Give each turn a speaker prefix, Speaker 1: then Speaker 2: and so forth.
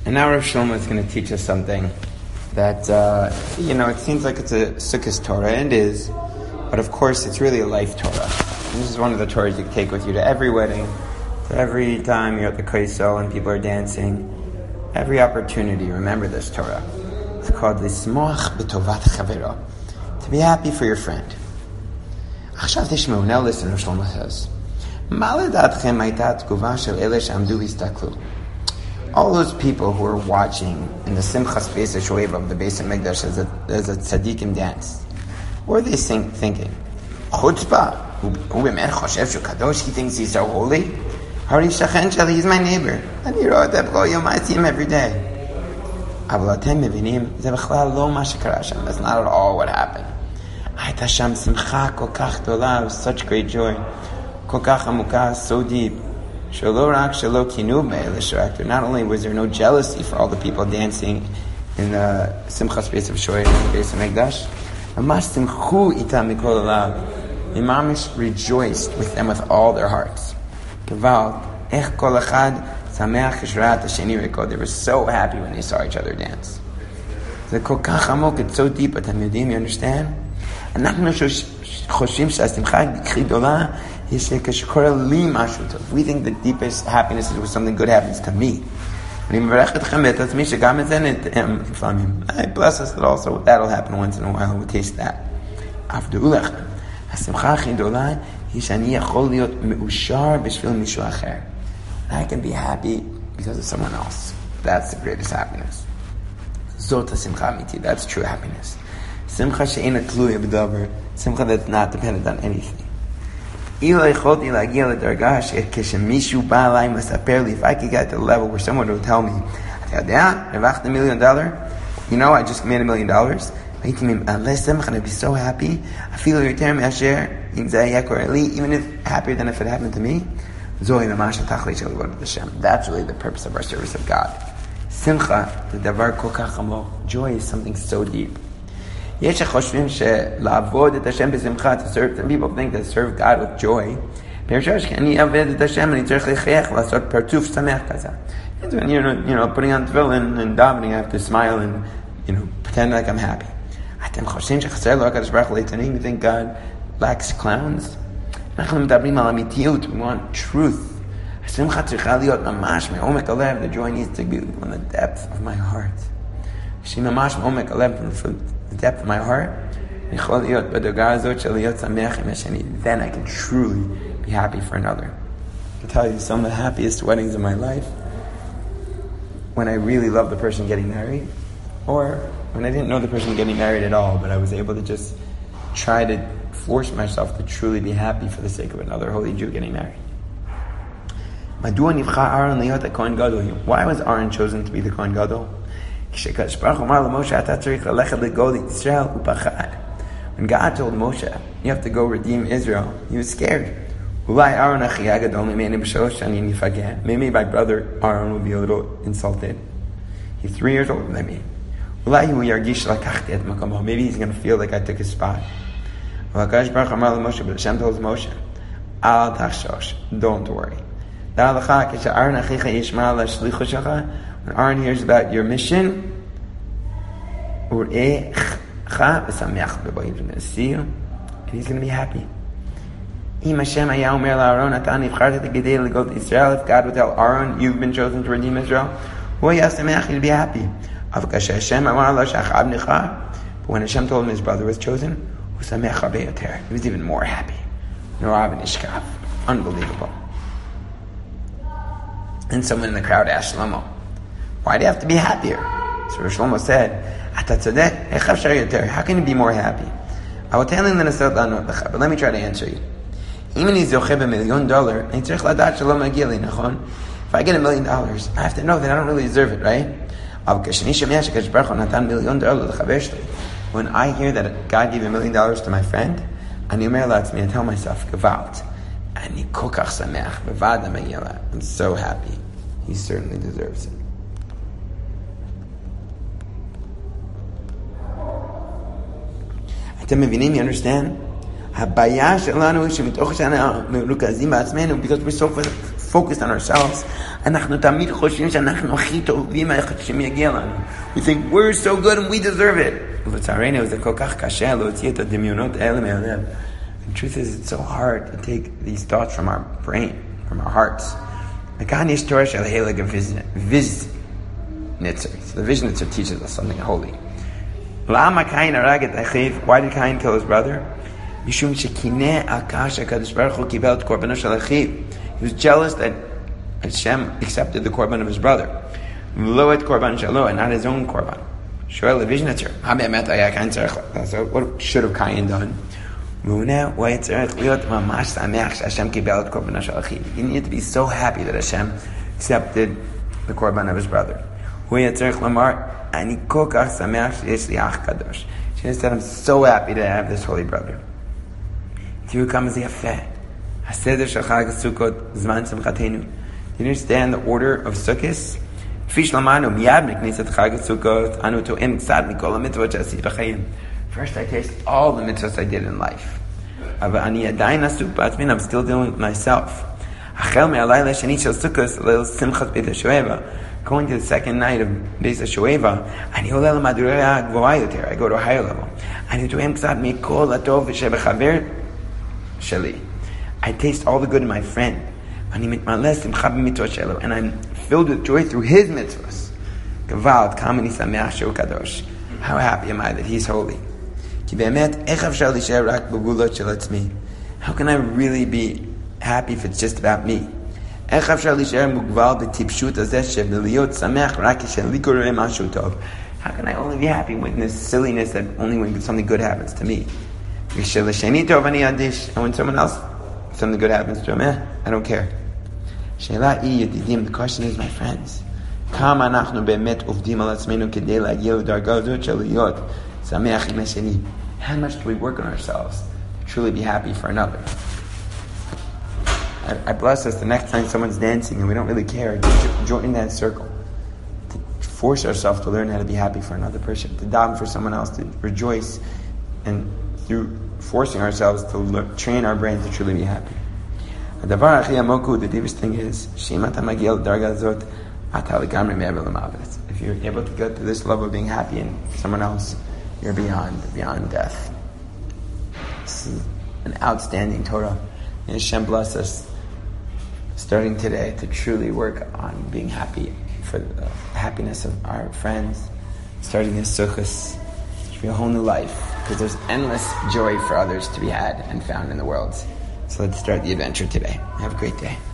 Speaker 1: And now Rav Shlomo is going to teach us something that, it seems like it's a Sukkot Torah, and it is, but of course it's really a life Torah. And this is one of the Torahs you can take with you to every wedding, to every time you're at the Kaisel and people are dancing, every opportunity, remember this Torah. It's called L'smoach b'tovat chavero, to be happy for your friend. Achshav tishmeu, now listen, Rav Shlomo says, Ma ledatchem hayta tguva shel ele she'amdu v'istaklu. All those people who are watching in the Simchas Beis HaShoeva of the Beis HaMikdash as a tzaddikim dance, what are they thinking? Chutzpah, hu b'mer choshev shu kadosh, he thinks he's so holy? Hari shachen sheli, he's my neighbor. Ani ro'eh b'kol yom, I see him every day. Aval atem mevinim, ze b'chlal lo ma shekara sham, that's not at all what happened. Hayta sham simcha kol kach gdola, it was such great joy. Kol kach amuka, so deep. Not only was there no jealousy for all the people dancing in the Simchas Beis HaShoeva and the Beis HaMikdash, Imamish rejoiced with them with all their hearts. They were so happy when they saw each other dance. It's so deep, but you understand? We think the deepest happiness is when something good happens to me. I bless us that also that'll happen once in a while. We'll taste that. I can be happy because of someone else. That's the greatest happiness. That's true happiness. Simcha that's not dependent on anything. If I could get to the level where someone would tell me, $1 million, I just made $1 million, I'd be so happy. I feel even if happier than if it happened to me. That's really the purpose of our service of God. Simcha, the davar kol kach amok, joy is something so deep. Some people think that serve God with joy. When putting on tefillin and davening, I have to smile and pretend like I'm happy. You think God lacks clowns? We want truth. The joy needs to be from the depth of my heart. The depth of my heart, then I can truly be happy for another. I tell you, some of the happiest weddings of my life, when I really love the person getting married, or when I didn't know the person getting married at all, but I was able to just try to force myself to truly be happy for the sake of another holy Jew getting married. Why was Aaron chosen to be the Kohen Gadol? When God told Moshe, you have to go redeem Israel, he was scared. Maybe my brother Aaron will be a little insulted. He's 3 years older than me. Maybe he's going to feel like I took his spot. But Hashem told Moshe, don't worry. When Aaron hears about your mission, he's going to see you, and he's going to be happy. If God would tell Aaron, you've been chosen to redeem Israel, he'd be happy. But when Hashem told him his brother was chosen, he was even more happy. Unbelievable. And someone in the crowd asked Shlomo, why do you have to be happier? So Shlomo said, how can you be more happy? But let me try to answer you. If I get $1 million, I have to know that I don't really deserve it, right? When I hear that God gave $1 million to my friend, I tell myself, I'm so happy. He certainly deserves it. You understand? Because we're so focused on ourselves. We think we're so good and we deserve it. The truth is, it's so hard to take these thoughts from our brain, from our hearts. So the Vizhnitzer teaches us something holy. Why did Cain kill his brother? He was jealous that Hashem accepted the korban of his brother, and not his own korban. So what should have Cain done? He needed to be so happy that Hashem accepted the korban of his brother. She said, I'm so happy to have this holy brother. Do you understand the order of Sukkot? First, I taste all the mitzvahs I did in life. I'm still dealing with myself. Going to the second night of Beis HaShoeva, I go to a higher level. I taste all the good in my friend. And I'm filled with joy through his mitzvahs. How happy am I that he's holy? How can I really be happy if it's just about me? How can I only be happy with this silliness that only when something good happens to me? And when someone else, something good happens to him, I don't care. The question is, my friends, how much do we work on ourselves to truly be happy for another? I bless us the next time someone's dancing and we don't really care, to join that circle. To force ourselves to learn how to be happy for another person, to daven for someone else, to rejoice, and through forcing ourselves to train our brain to truly be happy. The deepest thing is, if you're able to get to this level of being happy in someone else, you're beyond death. This is an outstanding Torah. May Hashem bless us, starting today, to truly work on being happy for the happiness of our friends, starting this Sukkos, to be a whole new life, because there's endless joy for others to be had and found in the world. So let's start the adventure today. Have a great day.